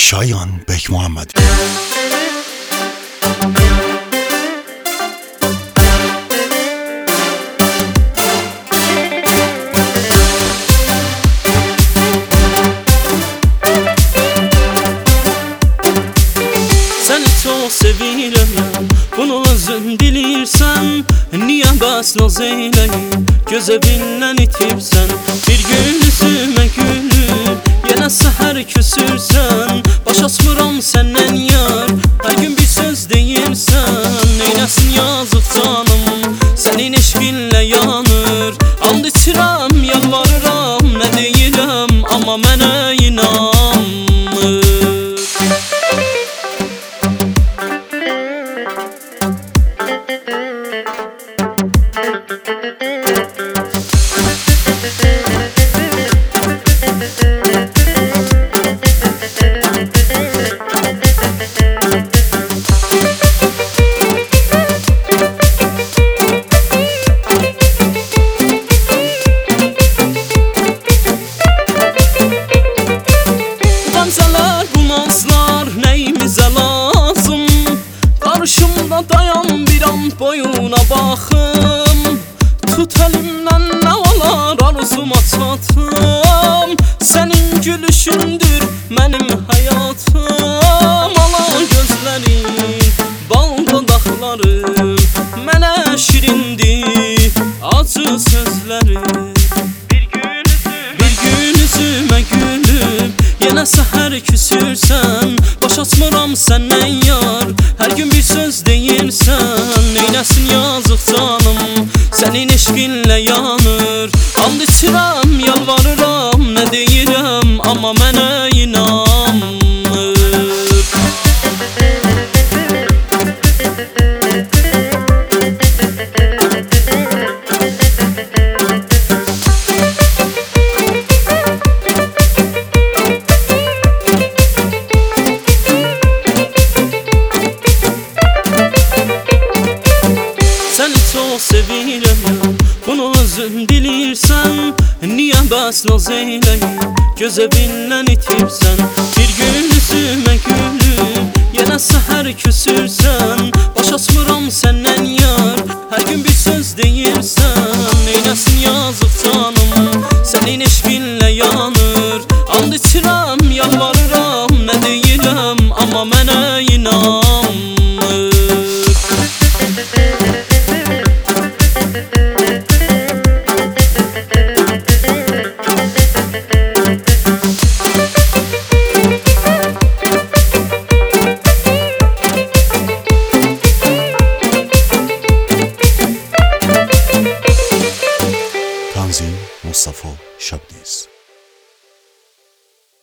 Şayan Bek Muhammed. Seni çok sevirəm ya, bunu özün bilirsən. Niyə bəs naz eyləyim, göz evindən itibsən. Bir gün üzümə gülüb, yenə səhər küsürsən. Baş açmıram səndən yar, hər gün bir söz deyirsən. Neyləsin yazıq canım, sənin eşqinlə yanır. And içirəm, yalvarıram, nə deyirəm, amma mənə inanmır. Utancələr, bu nazlar nəyimizə lazım? Qarşımda dayan, bir an boyuna baxım. Tut əlimdən, nə olar arzuma çatım. Sənin gülüşündür mənim həyatım. Ala gözlərin, bal dodaqların, mənə şirindir acı sözlərin. Bir gün üzümə gülüb, yenə səhər küsürsən. Baş açmıram səndən yar, hər gün bir söz deyirsən. Neyləsin yazıq canım, sənin eşqinlə yanır. And içirəm, yalvarıram, nə deyirəm, amma mənə inanmır. Səni çox sevirəm ya, bunu özün bilirsən. Niyə bəs naz eyləyim, göz evindən itibsən. Bir gün üzümə gülüb, yenə səhər küsürsən. Baş açmıram səndən yar, hər gün bir söz deyirsən. Neyləsin yazıq canım, sənin eşqinlə yanır. And içirəm, yalvarıram, nə deyirəm, amma mənə inanmır. Tanzim Mustafa Şabdiz.